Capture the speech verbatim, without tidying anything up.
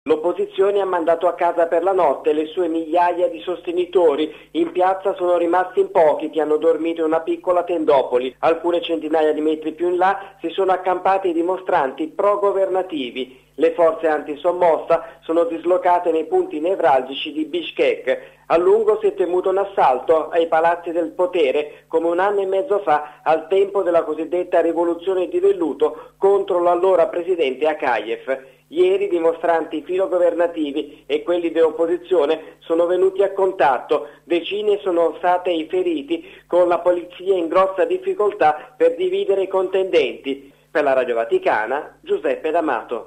L'opposizione ha mandato a casa per la notte le sue migliaia di sostenitori. In piazza sono rimasti in pochi che hanno dormito in una piccola tendopoli. Alcune centinaia di metri più in là si sono accampati i dimostranti pro-governativi. Le forze antisommossa sono dislocate nei punti nevralgici di Bishkek. A lungo si è temuto un assalto ai palazzi del potere, come un anno e mezzo fa, al tempo della cosiddetta rivoluzione di velluto contro l'allora presidente Akayev. Ieri i dimostranti filogovernativi e quelli dell'opposizione sono venuti a contatto. Decine sono state i feriti, con la polizia in grossa difficoltà per dividere i contendenti. Per la Radio Vaticana, Giuseppe D'Amato.